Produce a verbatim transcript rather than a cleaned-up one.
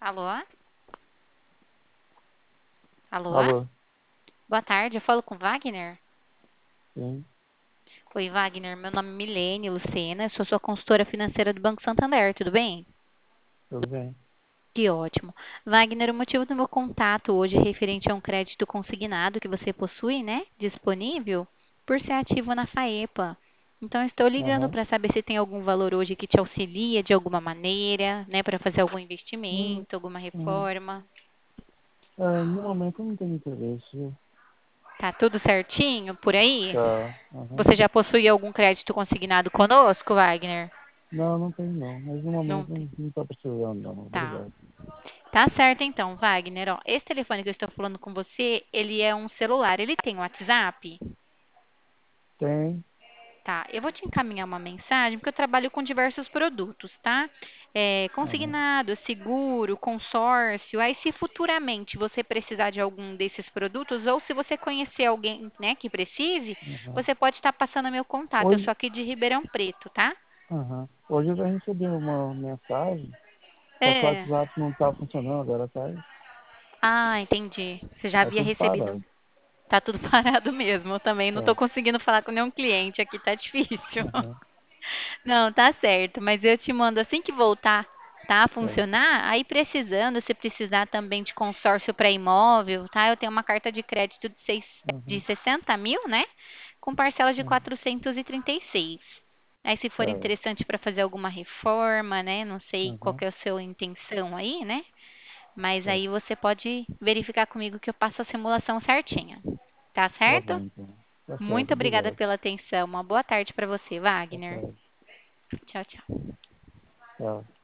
Alô? Alô? Alô, Boa tarde, eu falo com Wagner? sim, Oi, Wagner, meu nome é Milene Lucena, eu sou sua consultora financeira do Banco Santander, tudo bem? tudo bem. Que ótimo. Wagner, o motivo do meu contato hoje é referente a um crédito consignado que você possui, né? Disponível, por ser ativo na FAEPA. Então, eu estou ligando Aham. para saber se tem algum valor hoje que te auxilia de alguma maneira, né? Para fazer algum Hum, investimento, alguma hum. reforma. É, no momento eu não tenho interesse. Tá tudo certinho por aí? Tá. Aham. Você já possui algum crédito consignado conosco, Wagner? Não, não tem não. Mas no Não momento tem. não, não tá precisando não. Tá. Obrigado. Tá certo então, Wagner. Ó, esse telefone que eu estou falando com você, ele é um celular. Ele tem WhatsApp? Tem. Tá. Eu vou te encaminhar uma mensagem, porque eu trabalho com diversos produtos, tá? É, Aham. consignado, seguro, consórcio. Aí, se futuramente você precisar de algum desses produtos, ou se você conhecer alguém, né, que precise, Aham. você pode estar passando meu contato. Eu Hoje, sou aqui de Ribeirão Preto, tá? aham. Hoje eu já recebi uma mensagem, só que o É. WhatsApp não tá funcionando, agora tá, Ah, entendi. Você já tá havia tudo recebido. parado. Tá tudo parado mesmo. Eu também não tô Tá. conseguindo falar com nenhum cliente aqui, tá difícil. Aham. Não, tá certo, mas eu te mando assim que voltar, tá, a Tá. funcionar, aí precisando, se precisar também de consórcio para imóvel, tá? Eu tenho uma carta de crédito de, seis, de Aham. sessenta mil, né? Com parcelas de Aham. quatrocentos e trinta e seis. Aí se for Tá. interessante para fazer alguma reforma, né? Não sei qual Aham. que é a sua intenção aí, né? Mas Tá. aí você pode verificar comigo que eu passo a simulação certinha. Tá Tá certo? bom então. Tá certo, Muito obrigada obrigado. pela atenção. Uma boa tarde para você, Boa Wagner. tarde. Tchau, tchau. Tchau.